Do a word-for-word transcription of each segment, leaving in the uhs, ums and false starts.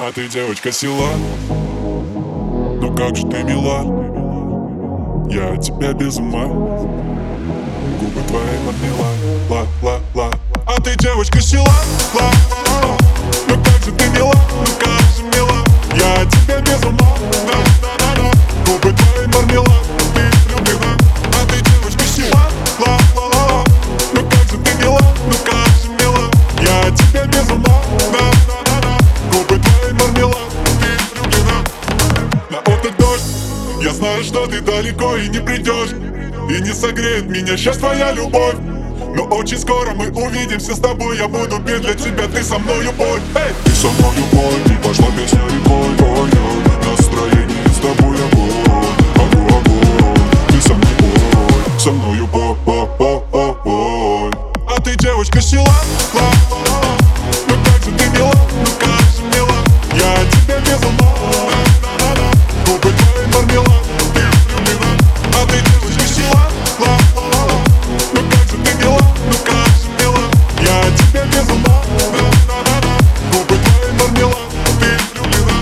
А ты девочка села, ну как же ты мила, я от тебя без ума, губы твои подмела, ла-ла-ла. А ты девочка села, ла-ла-ла, ну как же ты мила, ну как же мила, я от тебя без ума, да-да-да-да. Губы твои подмела, ты влюблена. А ты девочка села, ла-ла-ла, ну как же ты мила, ну как же мила, я от тебя без ума, да-да-да-да. Губы твои мармелад, ты влюблена. На окнах дождь, я знаю, что ты далеко и не придешь, и не согреет меня сейчас твоя любовь. Но очень скоро мы увидимся с тобой, я буду петь для тебя, ты со мною пой. Эй! Ты со мною пой, и пошла песня рекой. Ой-ой, настроение с тобой огонь, огонь, огонь. Ты со мной пой, со мною пой, пой, пой, пой, пой. А ты девочка села, ла-ла-ла, ну как же ты мила, ну как же мила, я от тебя без ума, да-да-да-да. Губы твои мармелад, ты влюблена. А ты девочка села, ла-ла-ла, ну как же ты мила, ну как же мила, я от тебя без ума, да-да-да-да. Губы твои мармелад, ты влюблена.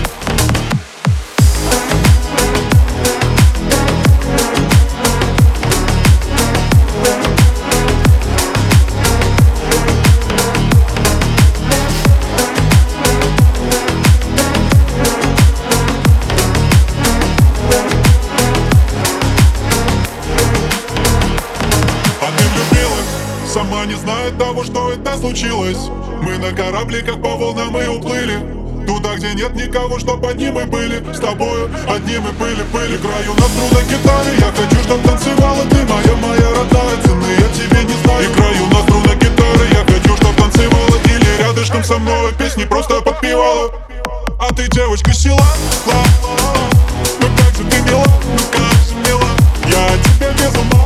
Сама не знает того, что это случилось. Мы на корабле, как по волнам, мы уплыли туда, где нет никого, чтоб одни мы были. С тобою одни мы были, были. Краю на струнной гитаре, я хочу, чтоб танцевала ты, моя, моя родная. Цены я тебе не знаю. Играю на струнной гитаре, я хочу, чтоб танцевала или рядышком со мной песни просто подпевала. А ты девочка села, ла-ла-ла, ну как же ты мила, ну как же мила, я от тебя без ума.